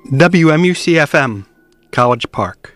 WMUC-FM, College Park.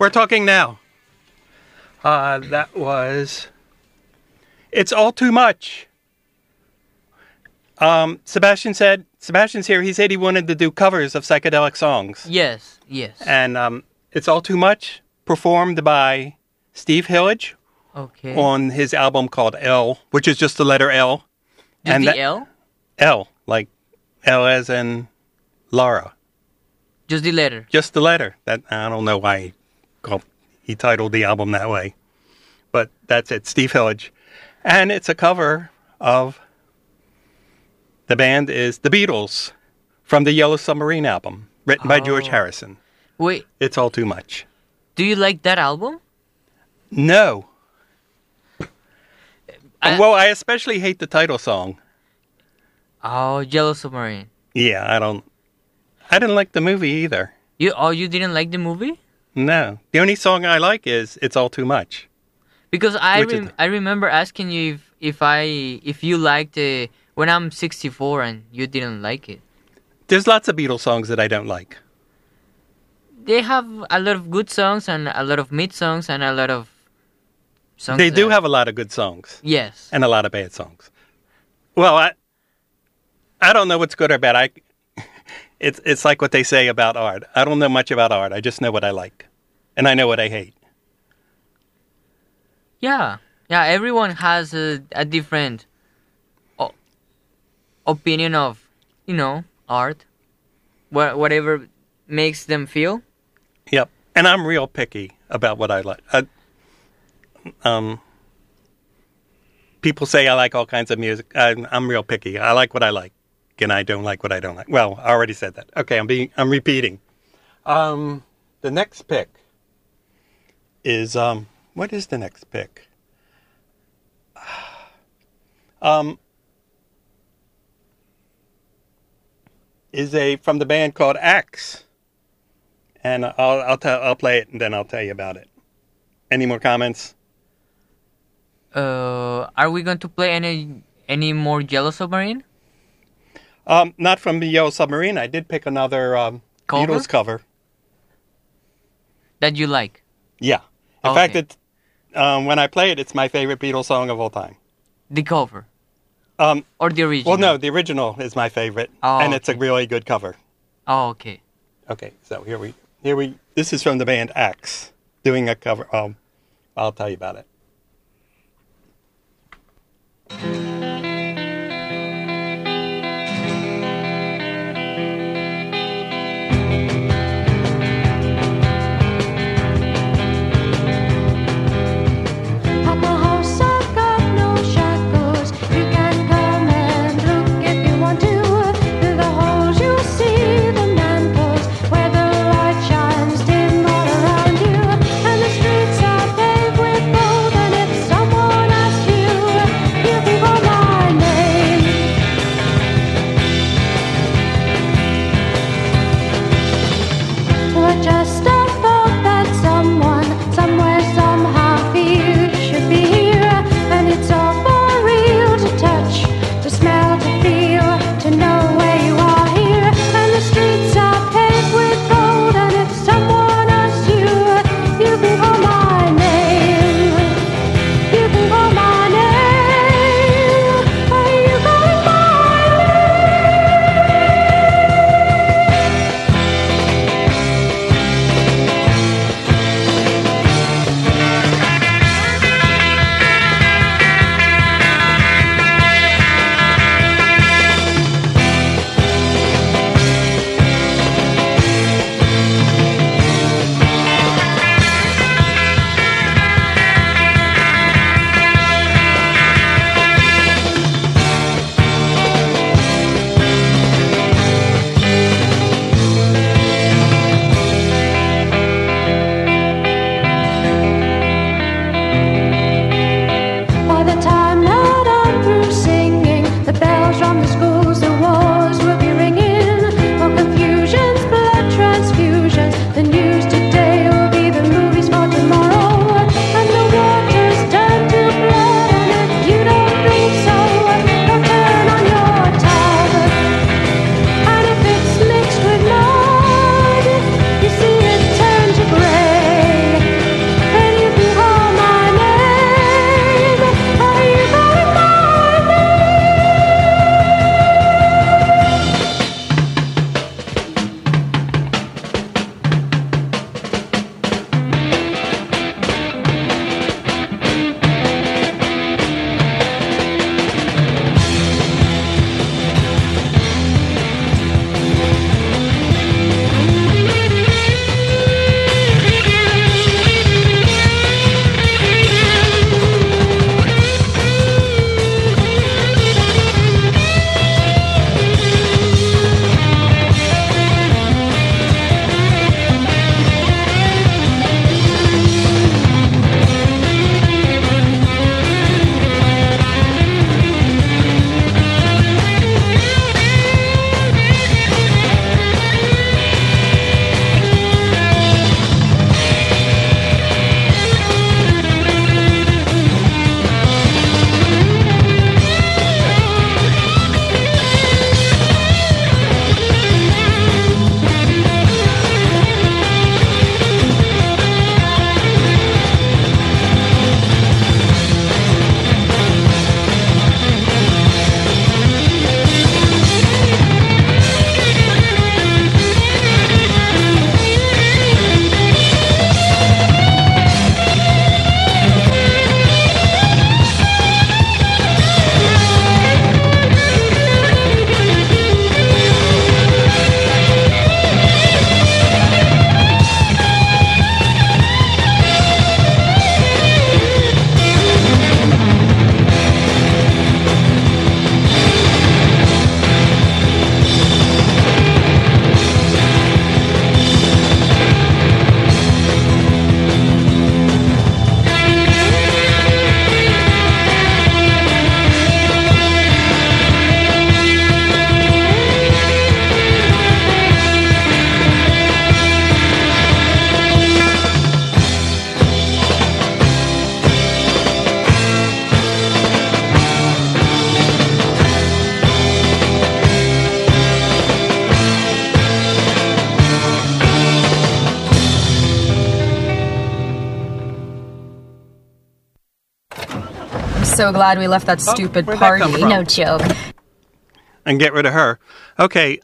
We're talking now. That was It's All Too Much. Sebastian's here. He said he wanted to do covers of psychedelic songs. Yes. And It's All Too Much, performed by Steve Hillage Okay. on his album called L, which is just the letter L. Just the L? L, like L as in Laura. Just the letter? Just the letter. That I don't know why he titled the album that way. But that's it, Steve Hillage. And it's a cover of, the band is The Beatles from the Yellow Submarine album, written by George Harrison. Wait. It's All Too Much. Do you like that album? No. I especially hate the title song. Oh, Yellow Submarine. Yeah, I didn't like the movie either. You didn't like the movie? No. The only song I like is It's All Too Much. Because I remember asking you if you liked When I'm 64 and you didn't like it. There's lots of Beatles songs that I don't like. They have a lot of good songs and a lot of mid songs and a lot of songs. They do have a lot of good songs. Yes. And a lot of bad songs. Well, I don't know what's good or bad. It's like what they say about art. I don't know much about art. I just know what I like. And I know what I hate. Yeah. Yeah, everyone has a different opinion of, art. Whatever makes them feel. Yep. And I'm real picky about what I like. People say I like all kinds of music. I'm real picky. I like what I like, and I don't like what I don't like. Well, I already said that. Okay, I'm repeating. The next pick is what is the next pick? Is from the band called Axe, and I'll play it and then I'll tell you about it. Any more comments? Are we going to play any more Yellow Submarine? Not from the Yellow Submarine. I did pick another Beatles cover that you like. Yeah, in fact, when I play it, it's my favorite Beatles song of all time. The cover. Or the original? Well, no, the original is my favorite, and it's a really good cover. Oh, okay. Okay, so here we. This is from the band Axe doing a cover. I'll tell you about it. People so glad we left that stupid where'd that come party. from? No joke. And get rid of her. Okay,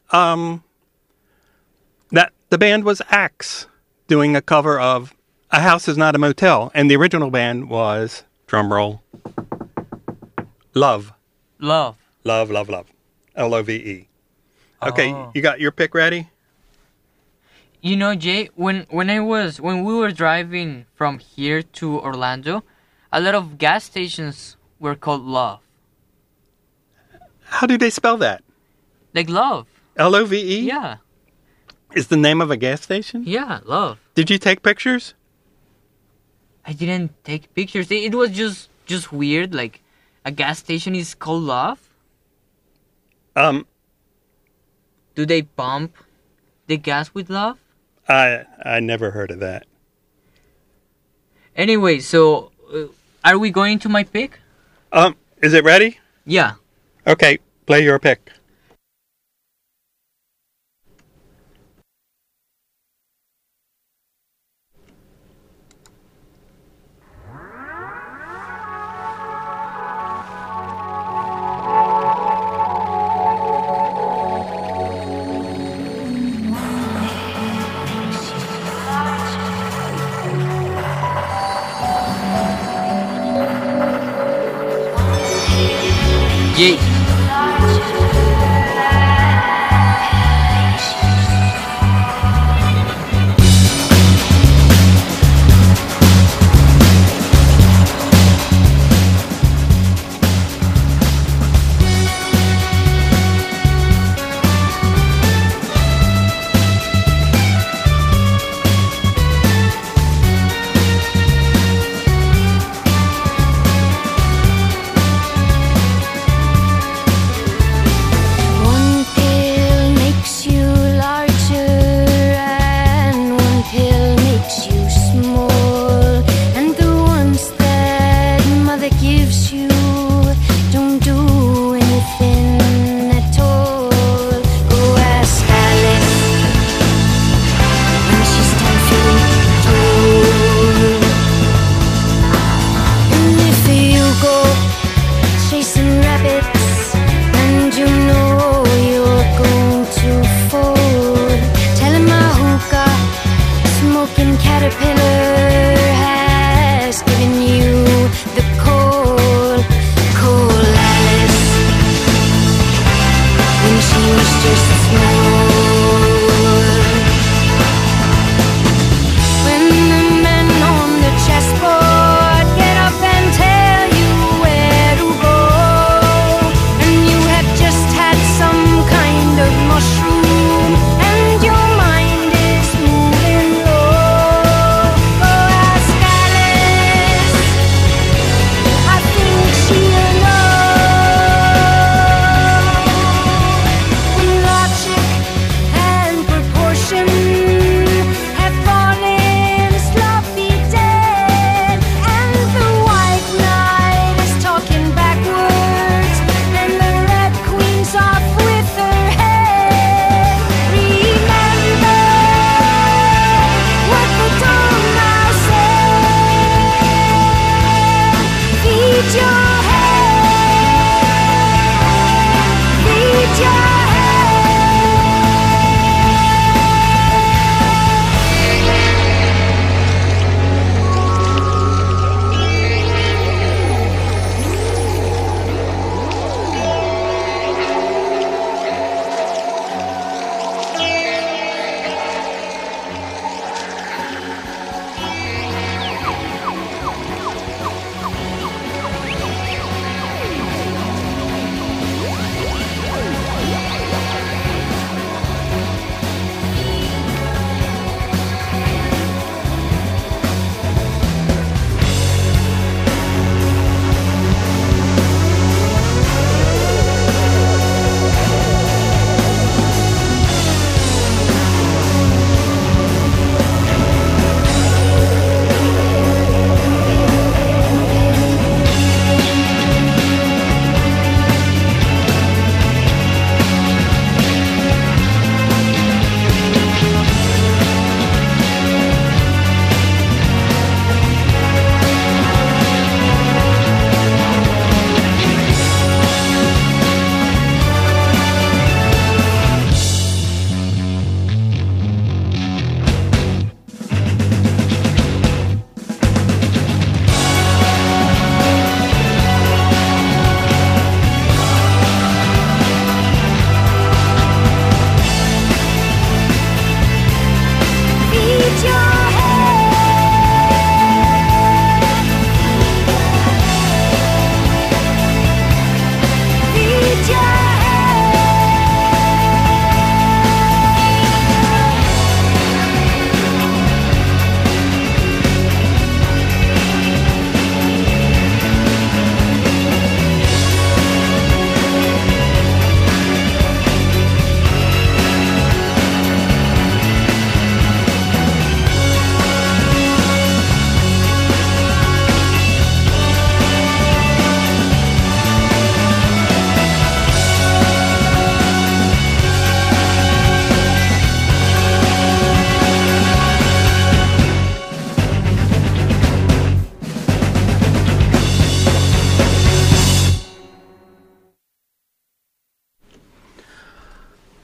that the band was Axe doing a cover of A House Is Not a Motel, and the original band was, drumroll, Love. Love. Love, love, love. Love. Okay, Oh. you got your pick ready? You know, Jay, when we were driving from here to Orlando, a lot of gas stations were called Love. How do they spell that? Like love. Love? Yeah. Is the name of a gas station? Yeah, love. Did you take pictures? I didn't take pictures. It was just weird. Like, a gas station is called Love. Do they pump the gas with love? I never heard of that. Anyway, so are we going to my pick? Is it ready? Yeah. Okay, play your pick. Jay. One pill makes you larger, and one pill makes you small. And the ones that mother gives you don't do anything at all. Go ask Alice when she's 10 feet tall. And if you go chasing rabbits, and you know you're going to fall, tell him a hookah smoking caterpillar has given you the call. Call Alice when she was just small. When the men on the chessboard get up and tell you where to go, and you have just had some kind of mushroom, and your mind is moving low, go ask Alice. I think she'll know. When logic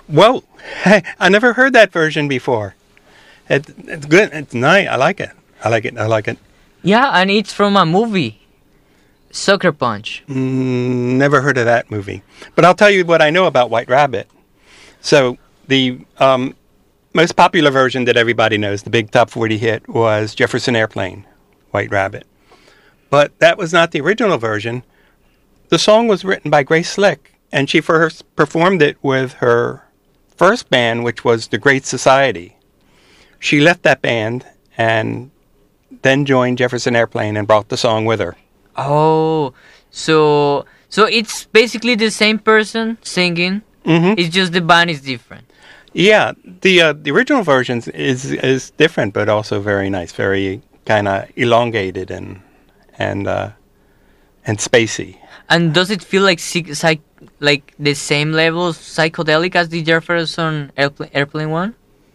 Whoa, hey, I never heard that version before. It's good. It's nice. I like it. I like it. I like it. Yeah, and it's from a movie, Sucker Punch. Never heard of that movie. But I'll tell you what I know about White Rabbit. So the most popular version that everybody knows, the big top 40 hit, was Jefferson Airplane, White Rabbit. But that was not the original version. The song was written by Grace Slick, and she first performed it with her first band, which was The Great Society. She left that band and then joined Jefferson Airplane and brought the song with her. Oh, so it's basically the same person singing. Mm-hmm. It's just the band is different. Yeah, the original version is different, but also very nice, very kind of elongated and spacey. And does it feel like like the same level of psychedelic as the Jefferson Airplane one?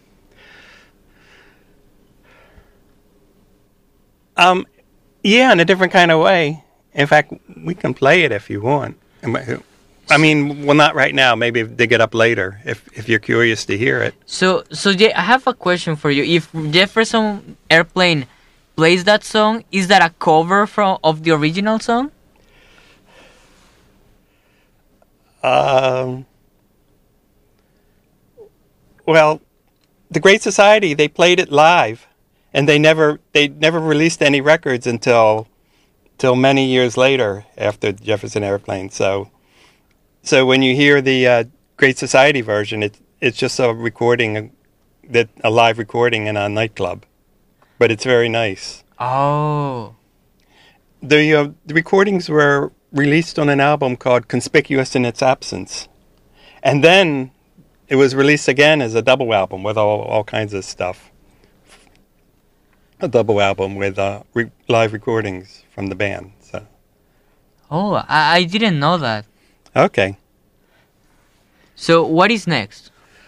Yeah, in a different kind of way. In fact, we can play it if you want. I mean, well, not right now. Maybe dig it up later if you're curious to hear it. So Jay, I have a question for you. If Jefferson Airplane plays that song, is that a cover of the original song? Well, the Great Society, they played it live, and they never released any records until many years later after Jefferson Airplane. So when you hear the Great Society version, it's just a recording, a live recording in a nightclub, but it's very nice. Oh, The recordings were released on an album called Conspicuous in Its Absence, and then it was released again as a double album with all kinds of stuff. A double album with live recordings from the band. So. oh, I didn't know that. Okay. So what is next?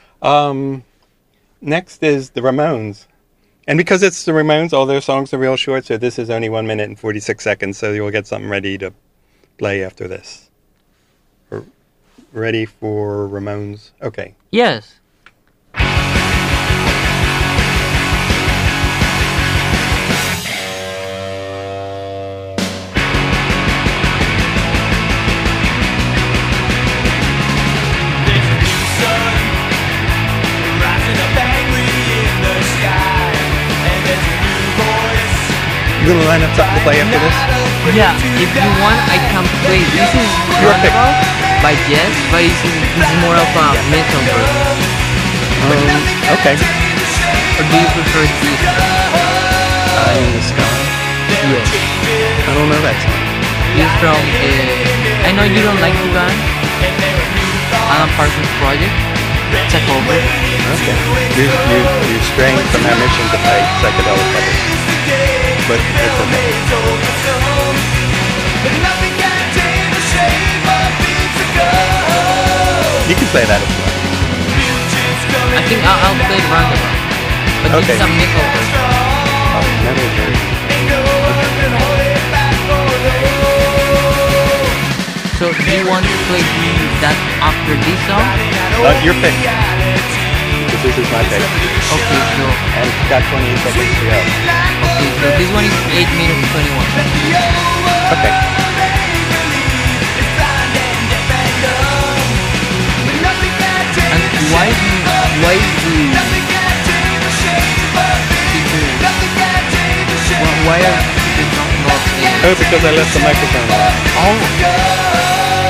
Next is the Ramones. And because it's the Ramones, all their songs are real short, so this is only 1 minute and 46 seconds, so you'll get something ready to play after this. Ready for Ramones? Okay. Yes. You gonna line up something to play after this? Yeah, if you want, I can play. This is Your pick. Roundabout by Yes, but it's more of a metal version. Okay. Or do you prefer this? In the Sky. Yes. I don't know that song. It's from, I know you don't like the band, Alan Parsons Project. It's a cover. Okay. You're straying from our mission to play psychedelic covers. But it's okay. You can play that if you want. I think I'll play Roundabout. But this Okay. is a metal version. Oh, metal version. So do you want to play that after this song? Your pick. Because this is my pick. Okay, so And it's got 28 seconds to go. this one is 8 minutes 21. Okay. And why do why are people not playing? Oh, because I left the microphone on. Oh,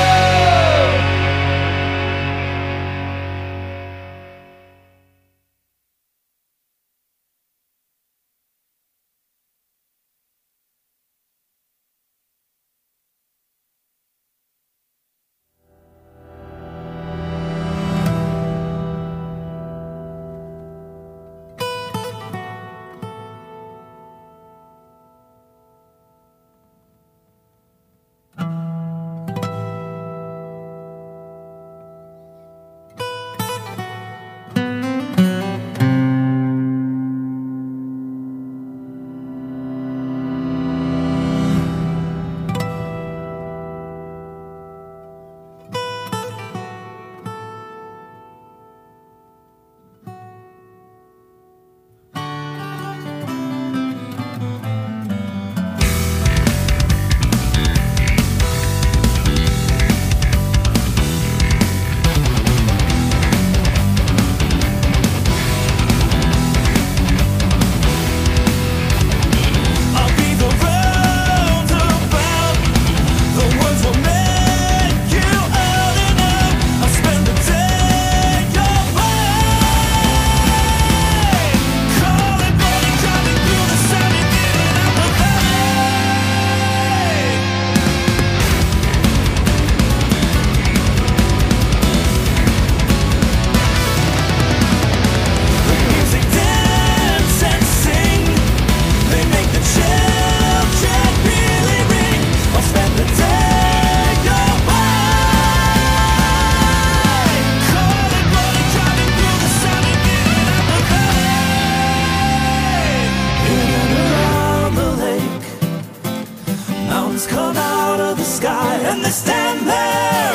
stand there.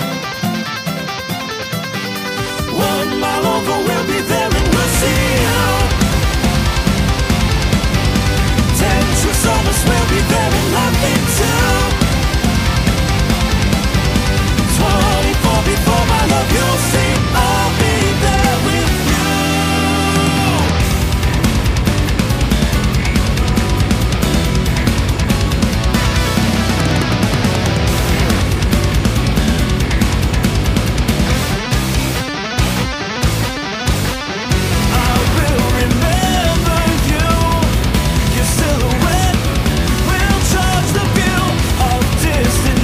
1 mile over, we'll be there and we'll see you. 10 trips on us, we'll be there and laughing too. 24 before my love, you'll see I'll be there with you. I will remember you. Your silhouette will charge the view of distant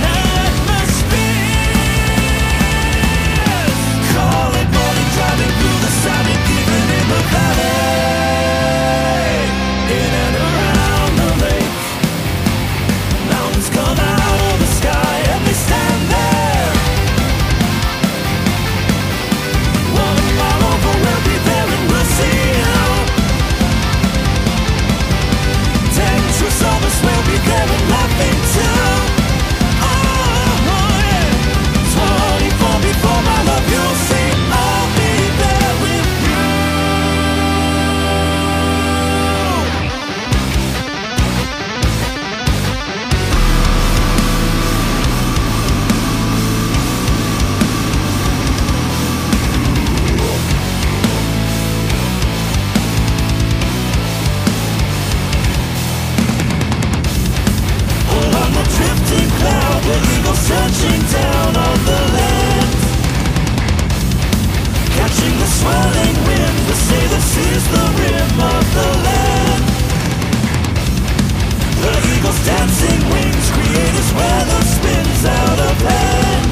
atmospheres. Call it morning, driving through the sun and even in the valley. In and around the lake, mountains come out of the sky and they stand there. 1 mile over, we'll be there and we'll see you. 10 trips of us, we'll be there and laughing too. Oh, yeah. 24 before my love, you'll see I'll be there with you. Along the drifting cloud, the eagles searching down on the land. Catching the swirling wind, the sailor sees the rim of the land. The eagle's dancing wings create as weather spins out of hand.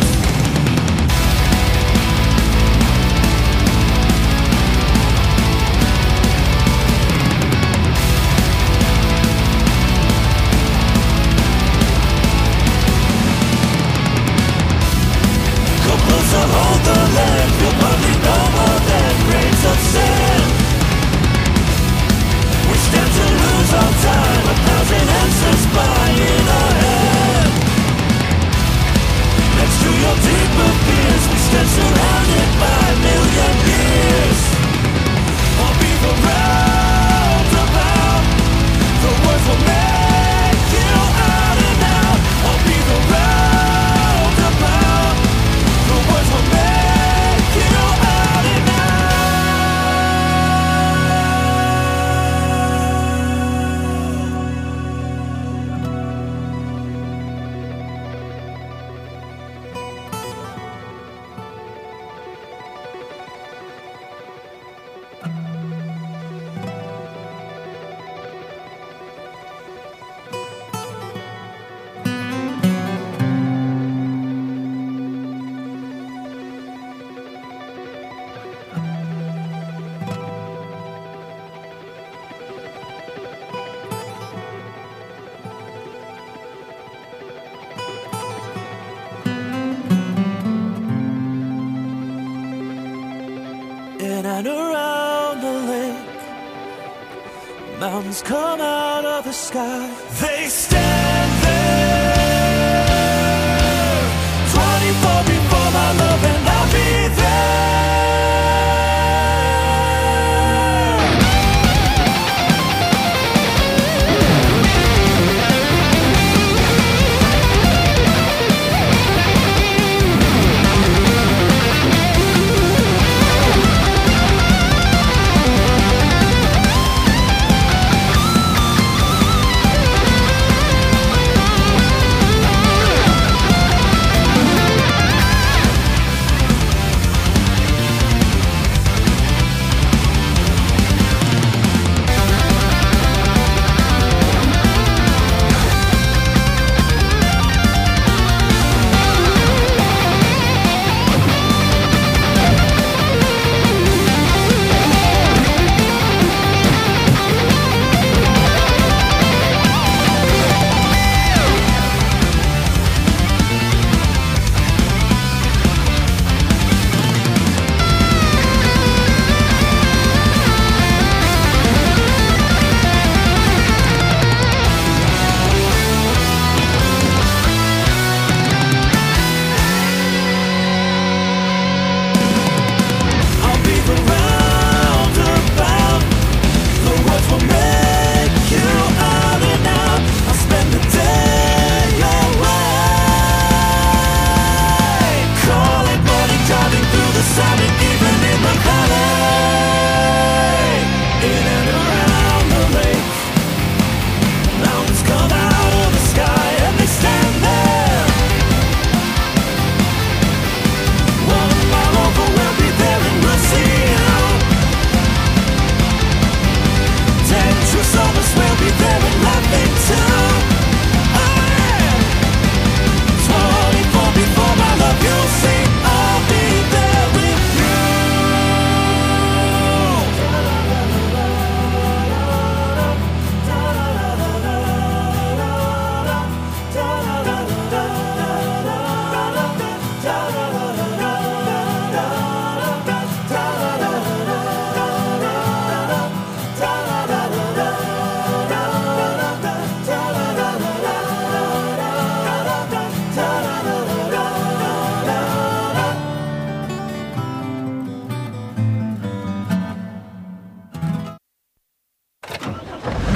Go closer, hold the land. You'll probably know more than grains of sand. We stand to lose our time. 1,000 answers fly in our head. Next to your deeper fears, we stand surrounded by a million years. I'll be the roundabout. The words will make you out and out. I'll be the roundabout. The words will make you out and out. In and around the lake, mountains come out of the sky. They stand there. 24 before my love, and I'll be there.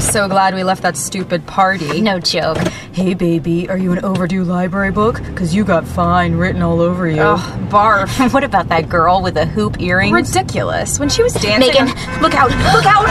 so glad we left that stupid party. No joke. Hey, baby, are you an overdue library book? Because you got fine written all over you. Oh, barf. What about that girl with the hoop earrings? Ridiculous. When she was dancing... Megan, look out! Look out!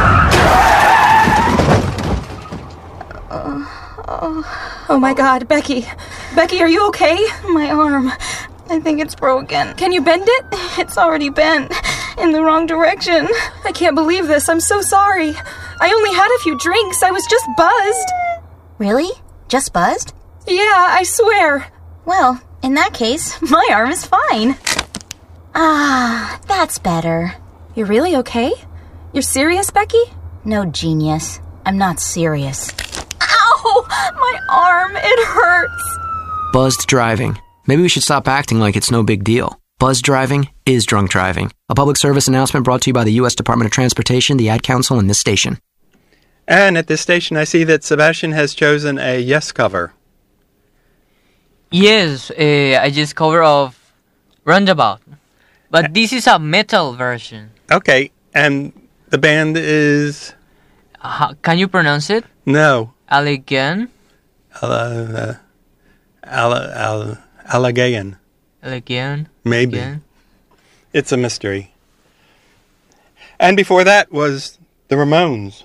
Oh my God, Becky. Becky, are you okay? My arm. I think it's broken. Can you bend it? It's already bent. In the wrong direction. I can't believe this. I'm so sorry. I only had a few drinks. I was just buzzed. Really? Just buzzed? Yeah, I swear. Well, in that case, my arm is fine. Ah, that's better. You're really okay? You're serious, Becky? No, genius. I'm not serious. Ow! My arm, it hurts. Buzzed driving. Maybe we should stop acting like it's no big deal. Buzzed driving is drunk driving. A public service announcement brought to you by the U.S. Department of Transportation, the Ad Council, and this station. And at this station, I see that Sebastian has chosen a Yes cover. Yes, I just cover of Roundabout. But this is a metal version. Okay, and the band is... Can you pronounce it? No. Allegan? Allegayan. Allegan? Maybe. Allegan? It's a mystery. And before that was the Ramones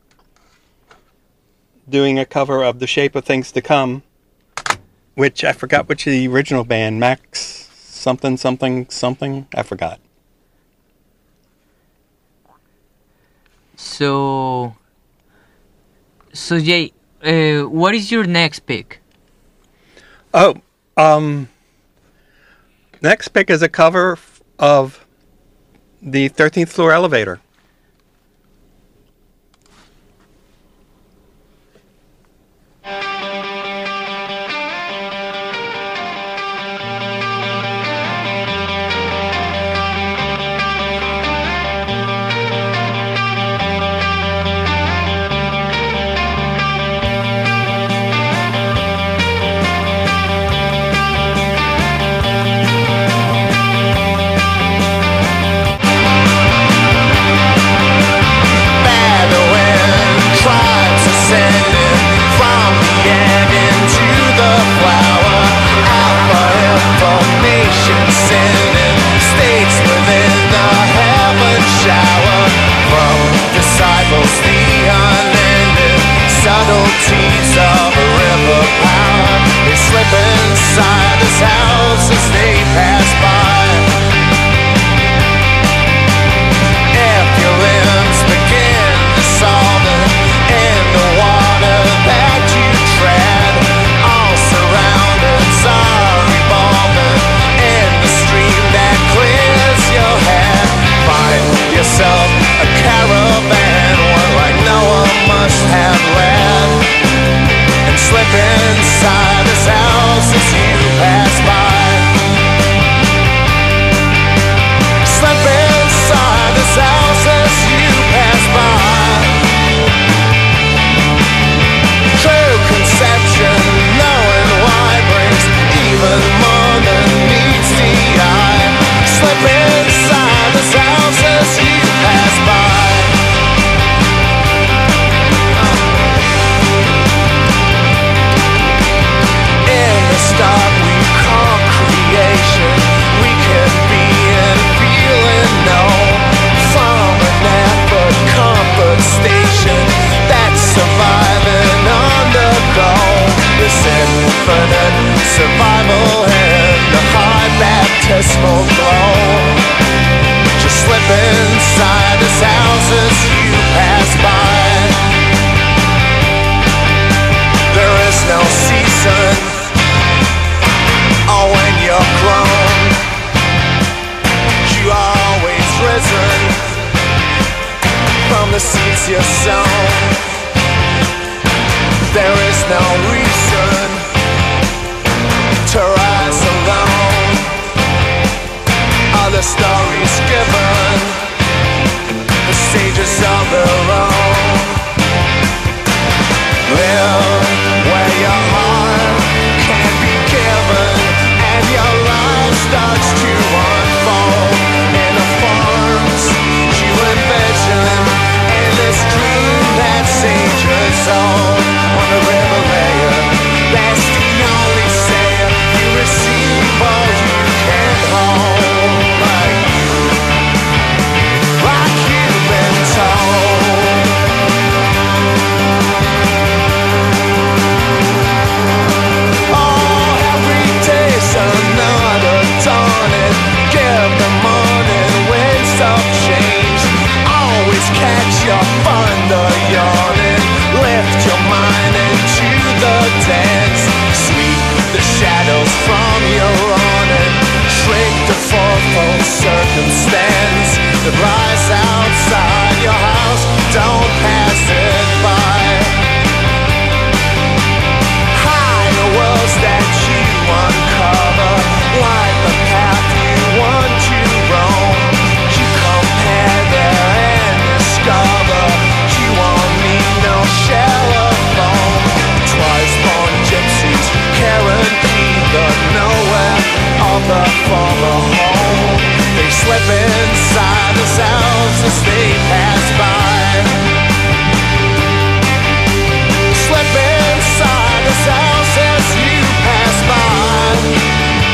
doing a cover of The Shape of Things to Come, which I forgot which the original band, Max something, I forgot. So Jay, what is your next pick? Next pick is a cover of the 13th Floor Elevator. Subtleties of a river power, they slip inside this house as they pass by. If your limbs begin dissolving in the water that you tread, all surroundings are revolving in the stream that clears your head. Find yourself a caravan, one like Noah must have led, and slip inside this house as you pass by. Slip inside this house as you pass by. True conception, knowing why, brings even more than meets the eye. Slip inside this house as you pass by. Start we call creation. We can be and feel and know from an effort comfort station that's surviving on the go. This infinite survival and the high baptismal glow. Just slip inside this house as you pass by. There is no season. Oh, when you're grown, you are always risen from the seeds you've sown. There is no reason to rise alone. Other stories given, the stages of their own. Live where your heart can be given, and your life starts to unfold in the forms you envision in this dream that seems of change. Always catch your thunder yawning. Lift your mind into the dance. Sweep the shadows from your awning. Shrink the fourfold circumstance that lies outside your house. Don't pass it by. Higher worlds that you uncover, like the path you want to roam. You compare there and discover you won't need no shell of foam. Twice born gypsies carrying the nowhere of the former home. They slip inside themselves as they pass by. Slip inside themselves as you pass by.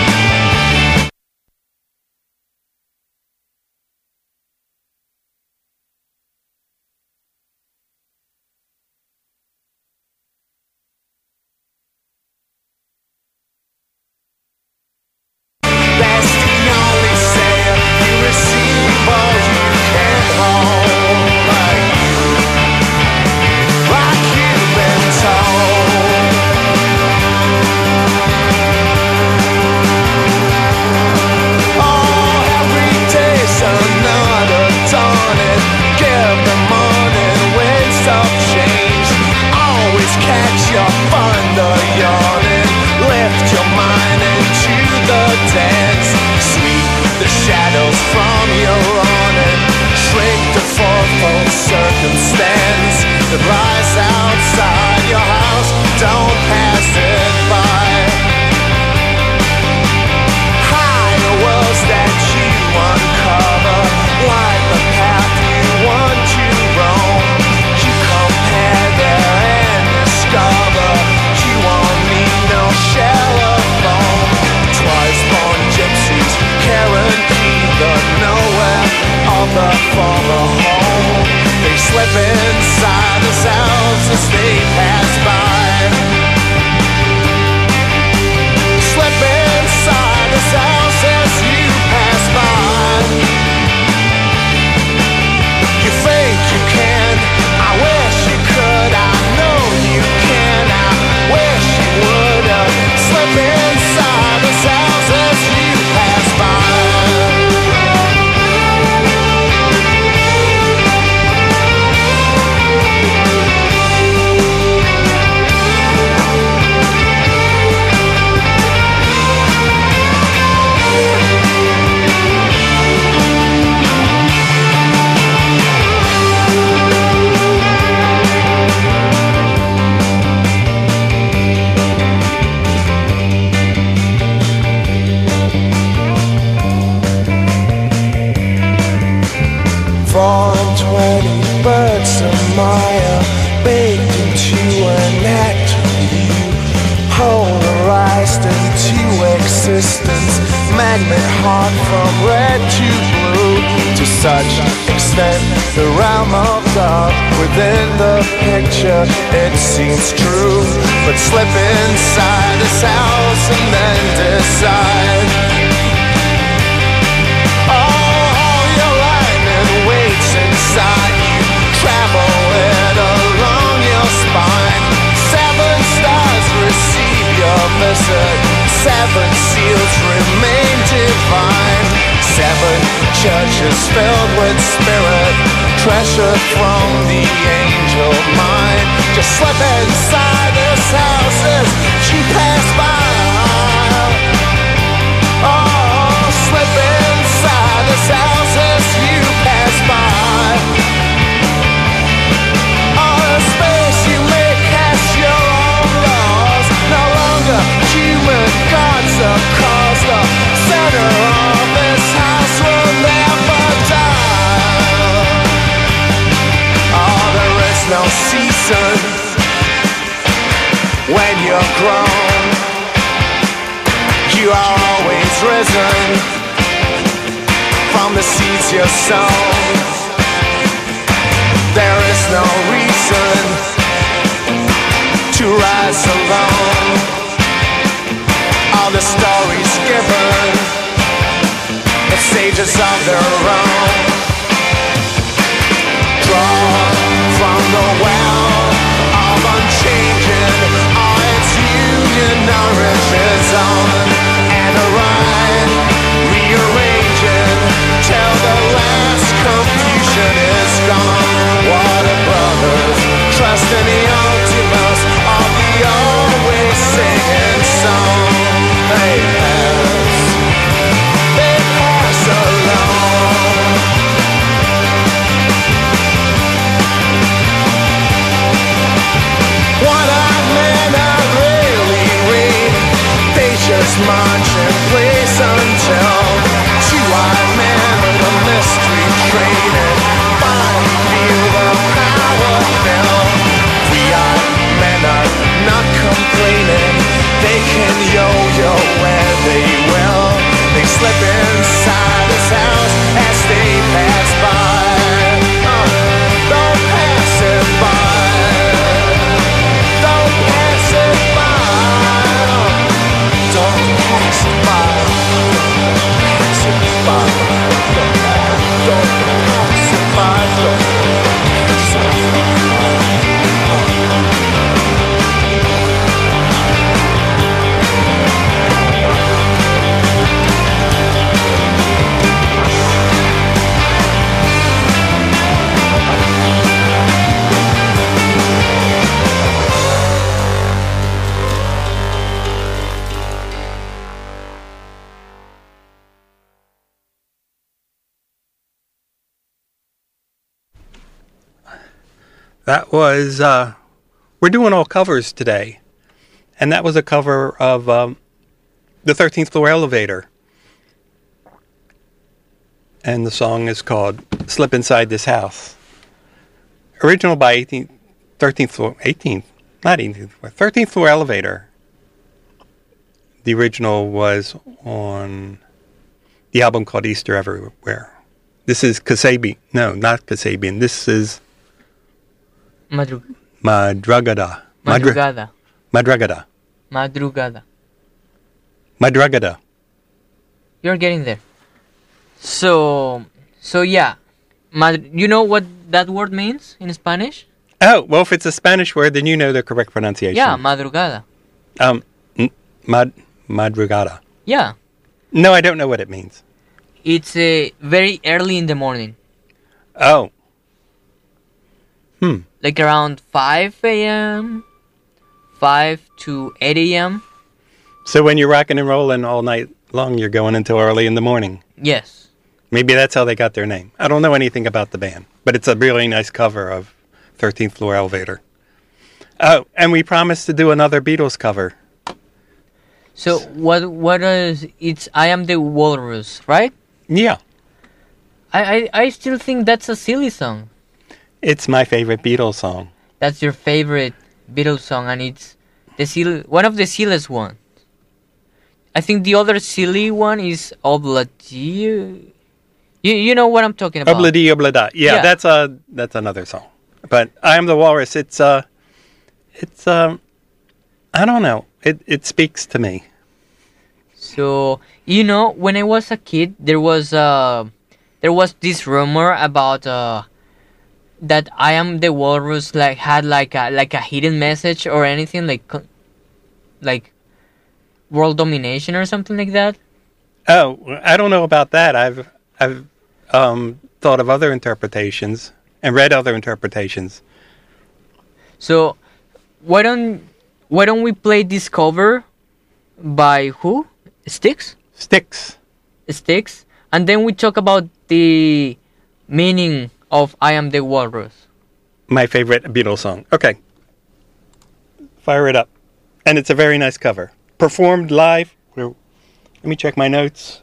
Magnet heart from red to blue. To such extent the realm of dark within the picture, it seems true. But slip inside this house and then decide. All your lightning waits inside you. Travel it along your spine. 7 stars receive your visit. 7 seals remain divine. 7 churches filled with spirit, treasured from the angel mind. Just slip inside this house as you pass by. Oh, slip inside this house as you pass by. Oh, the space you make has your own laws. No longer human gods of cause. The center of this house will never die. Oh, there is no season when you're grown. You are always risen from the seeds you've sown. There is no reason to rise alone. All the stories given have stages of their own. That was, we're doing all covers today. And that was a cover of the 13th Floor Elevator. And the song is called Slip Inside This House. Original by 13th Floor Elevator. The original was on the album called Easter Everywhere. This is Kasabian. No, not Kasabian. This is Madrugada. Madrugada. Madrugada. Madrugada. Madrugada. You're getting there. So yeah. You know what that word means in Spanish? Oh, well, if it's a Spanish word, then you know the correct pronunciation. Yeah, madrugada. Madrugada. Yeah. No, I don't know what it means. It's very early in the morning. Oh. Like around 5 a.m., 5 to 8 a.m. So when you're rocking and rolling all night long, you're going until early in the morning. Yes. Maybe that's how they got their name. I don't know anything about the band, but it's a really nice cover of 13th Floor Elevator. Oh, and we promised to do another Beatles cover. So what is it's I Am the Walrus, right? Yeah. I still think that's a silly song. It's my favorite Beatles song. That's your favorite Beatles song, and it's one of the silliest ones. I think the other silly one is Obladi. You know what I'm talking about. Obladi Oblada. Yeah, that's another song. But I Am the Walrus. It's I don't know. It speaks to me. So when I was a kid, there was this rumor about that I Am the Walrus had a hidden message or anything like world domination or something like that. Oh, I don't know about that. I've thought of other interpretations and read other interpretations. So why don't we play this cover by who? Styx, and then we talk about the meaning of I Am the Walrus. My favorite Beatles song. Okay. Fire it up. And it's a very nice cover. Performed live. Let me check my notes.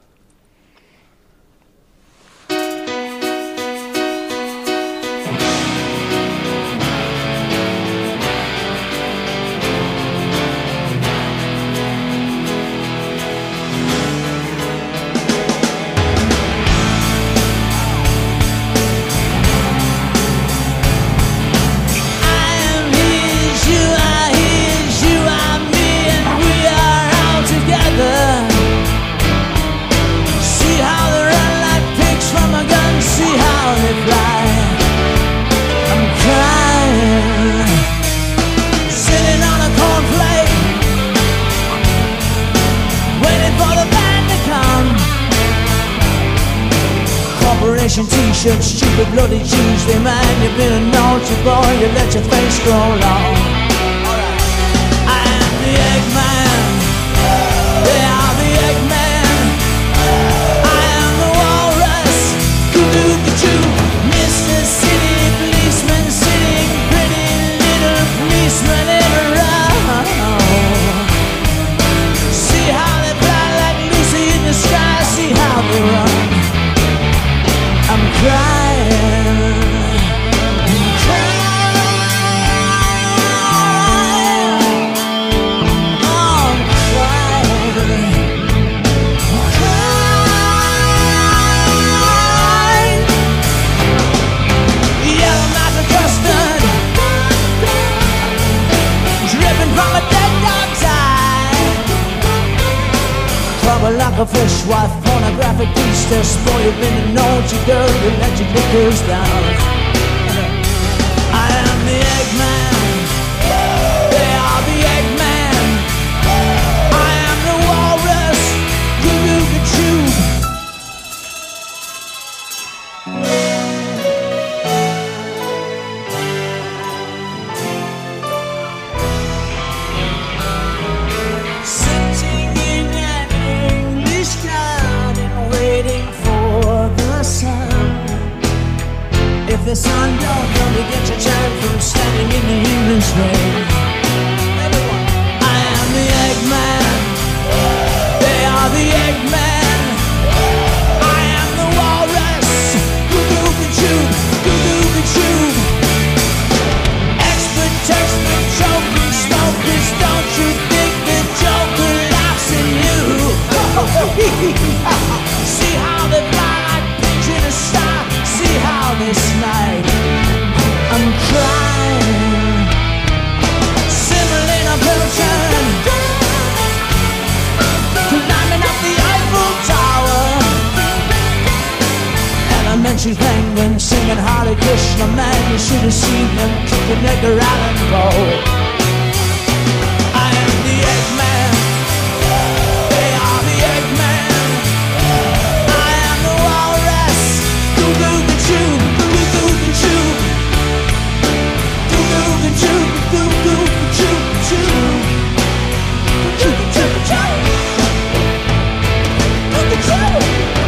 T-shirts, stupid bloody Tuesday man. You've been a naughty boy, you let your face grow long. I am the Eggman. They are the Eggman. I am the Walrus. Cuckoo-cuckoo, Mr. City Policeman, sitting pretty little policeman in a row. See how they fly like Lucy in the sky. See how they run. I'm crying. Like a fresh wife, pornographic Easter spoil. You've been a naughty girl, you let your knickers down. I am the Eggman. They are the Eggman. I am the Walrus. You do the tube. if the sun don't come to get your turn from standing in the evening's rain. I am the Eggman. They are the Eggman. I am the walrus. Goo-goo-ga-choo, goo-goo-ga-choo. Expert, textbook, choking, smokers, don't you think the Joker laughs in you? See how they fly like pigs in a sty. See how this night I'm crying, simmering a potion, climbing up the Eiffel Tower. Elementary penguin singing Hare Krishna, man, you should have seen them kicking Edgar Allan Poe. I am the Eggman. They are the Eggman. I am the walrus. Goo-goo-ga-choo, goo-goo-ga-choo. Goo-goo-ga-choo, goo-goo-ga-choo-choo. Goo-goo-ga-choo. Goo-goo-ga-choo.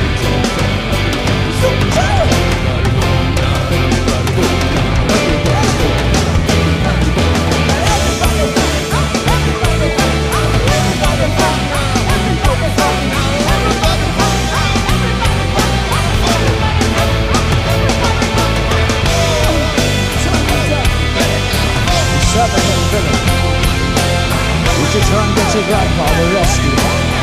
Would you try and get your grandfather rescued?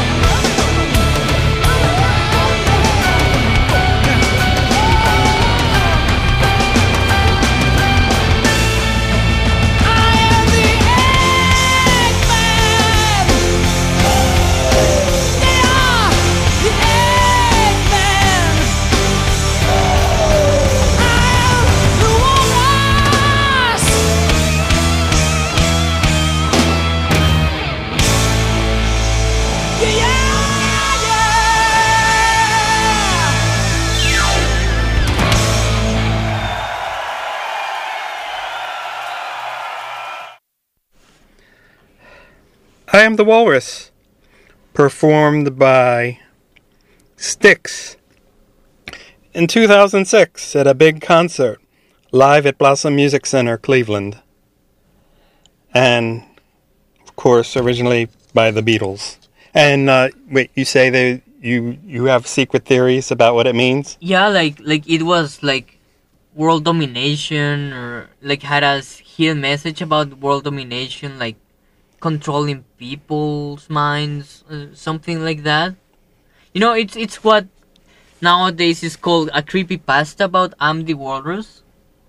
I Am the Walrus, performed by Styx in 2006 at a big concert live at Blossom Music Center, Cleveland. And, of course, originally by the Beatles. And, wait, you say that you have secret theories about what it means? Yeah, like it was like world domination, or like had a hidden message about world domination, like controlling people's minds, something like that. You know, it's what nowadays is called a creepypasta about I'm the Walrus.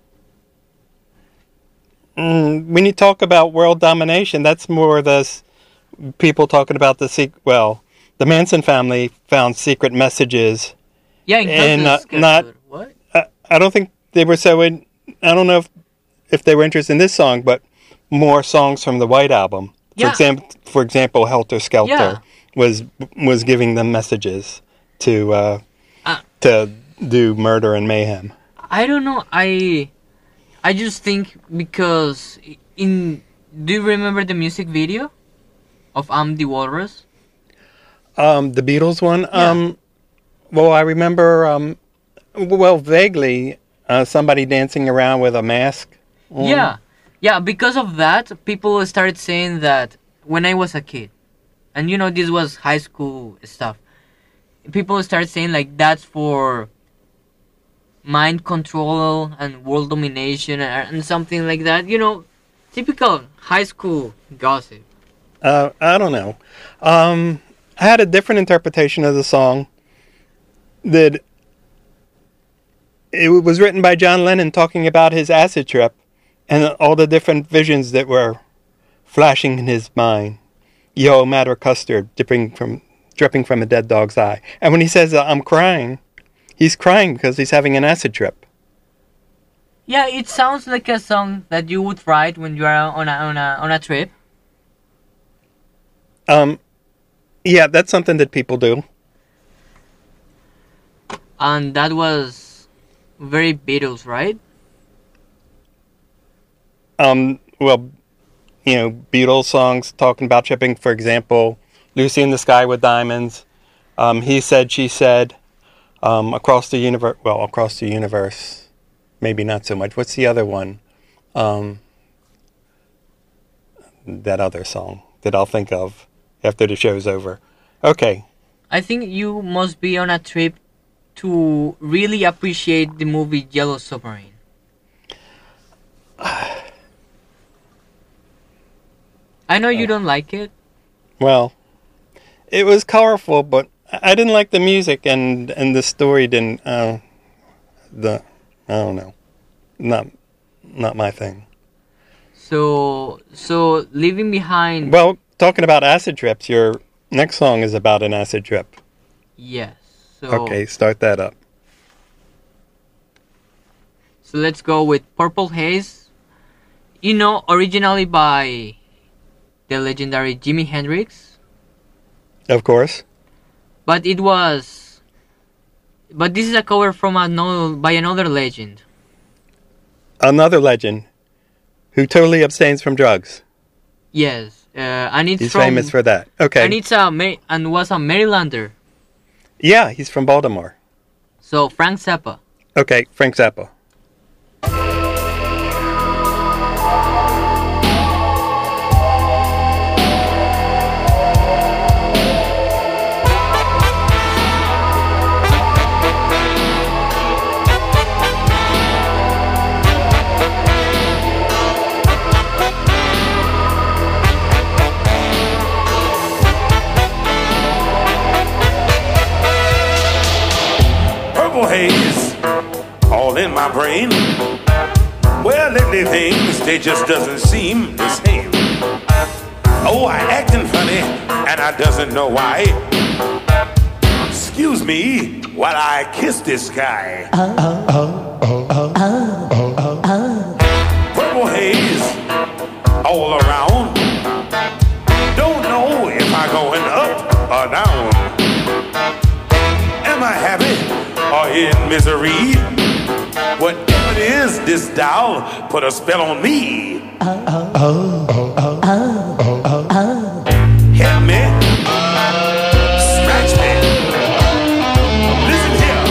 When you talk about world domination, that's more people talking about the Manson family found secret messages. Yeah, in not. What? I don't think they were I don't know if they were interested in this song, but more songs from the White Album. Yeah. For example, Helter Skelter was giving them messages to do murder and mayhem. I don't know. I just think because do you remember the music video of I'm the Walrus? The Beatles one? Yeah. Well, I remember, vaguely, somebody dancing around with a mask on. Yeah, because of that, people started saying that when I was a kid, and you know, this was high school stuff, people started saying like that's for mind control and world domination and something like that. You know, typical high school gossip. I don't know. I had a different interpretation of the song. That it was written by John Lennon talking about his acid trip and all the different visions that were flashing in his mind. Yo, matter custard dripping from a dead dog's eye. And when he says, I'm crying, he's crying because he's having an acid trip. Yeah, it sounds like a song that you would write when you are on a trip. Yeah, that's something that people do. And that was very Beatles, right? Beatles songs talking about tripping, for example, Lucy in the Sky with Diamonds, He Said, She Said, Across the Universe, maybe not so much. What's the other one? That other song that I'll think of after the show's over. Okay. I think you must be on a trip to really appreciate the movie Yellow Submarine. I know you don't like it. Well, it was colorful, but I didn't like the music, and the story didn't. I don't know, not my thing. So leaving behind. Well, talking about acid trips, your next song is about an acid trip. Yes. So, Okay, start that up. So let's go with Purple Haze. Originally by the legendary Jimi Hendrix. Of course. But this is a cover from by another legend. Another legend who totally abstains from drugs. Yes, and it's He's famous for that. Okay. And it's and was a Marylander. Yeah, he's from Baltimore. So Frank Zappa. Okay, Frank Zappa. Purple haze all in my brain. Well, lately things, they just doesn't seem the same. Oh, I acting funny, and I doesn't know why. Excuse me while I kiss this guy. Purple haze all around. Don't know if I going up or down. Am I happy or in misery? Whatever it is, this doll put a spell on me. Help me. Scratch me. Listen here.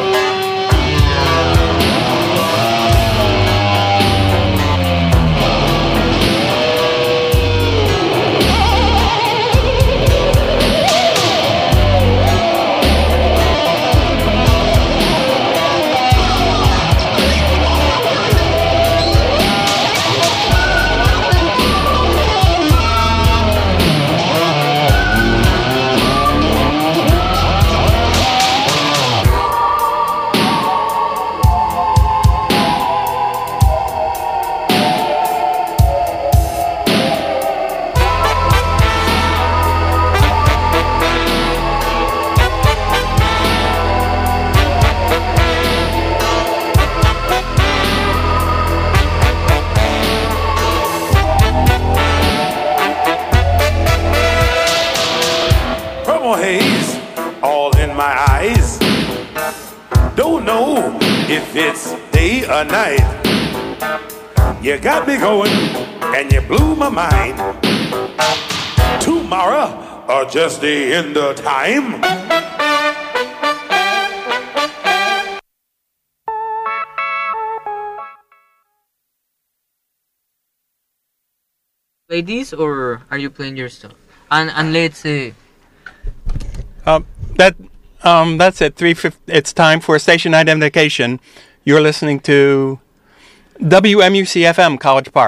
Purple haze all in my eyes. Don't know if it's day or night. You got me going and you blew my mind. Tomorrow or just the end of time. Play these, or are you playing your stuff? And let's say. That's it. 3:50. It's time for station identification. You're listening to WMUC FM, College Park.